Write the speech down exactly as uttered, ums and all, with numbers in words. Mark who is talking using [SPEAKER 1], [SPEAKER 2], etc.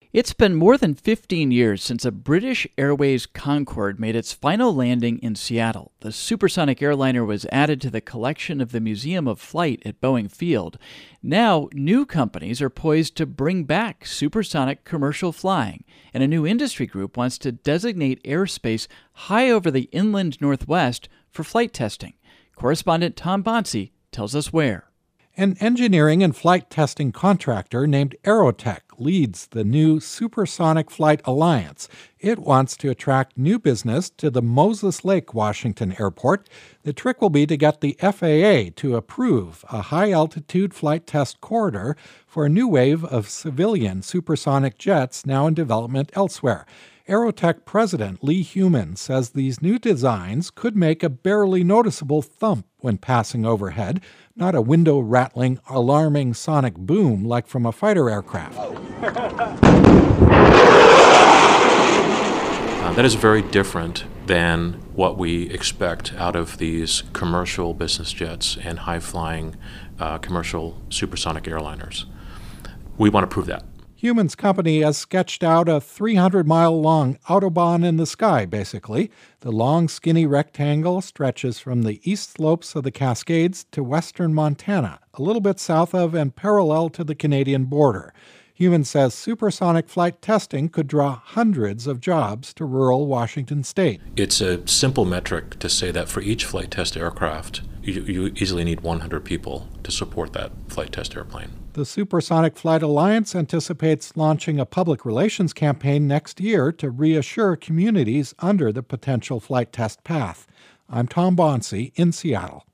[SPEAKER 1] It's been more than fifteen years since a British Airways Concorde made its final landing in Seattle. The supersonic airliner was added to the collection of the Museum of Flight at Boeing Field. Now, new companies are poised to bring back supersonic commercial flying, and a new industry group wants to designate airspace high over the inland Northwest for flight testing. Correspondent Tom Bonsi tells us where.
[SPEAKER 2] An engineering and flight testing contractor named Aerotech leads the new Supersonic Flight Alliance. It wants to attract new business to the Moses Lake, Washington airport. The trick will be to get the F A A to approve a high-altitude flight test corridor for a new wave of civilian supersonic jets now in development elsewhere. Aerotech president Lee Human says these new designs could make a barely noticeable thump when passing overhead, not a window-rattling, alarming sonic boom like from a fighter aircraft.
[SPEAKER 3] Uh, that is very different than what we expect out of these commercial business jets and high-flying uh, commercial supersonic airliners. We want to prove that.
[SPEAKER 2] Human's company has sketched out a three hundred mile long Autobahn in the sky, basically. The long, skinny rectangle stretches from the east slopes of the Cascades to western Montana, a little bit south of and parallel to the Canadian border. Human says supersonic flight testing could draw hundreds of jobs to rural Washington state.
[SPEAKER 3] It's a simple metric to say that for each flight test aircraft, you, you easily need one hundred people to support that flight test airplane.
[SPEAKER 2] The Supersonic Flight Alliance anticipates launching a public relations campaign next year to reassure communities under the potential flight test path. I'm Tom Bonsi in Seattle.